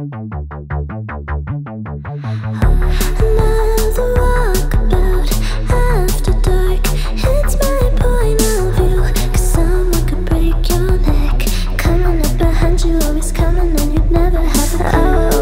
Another walkabout after dark. It's my point of view. 'Cause someone could break your neck. Coming up behind you, always coming, and you'd never have a clue.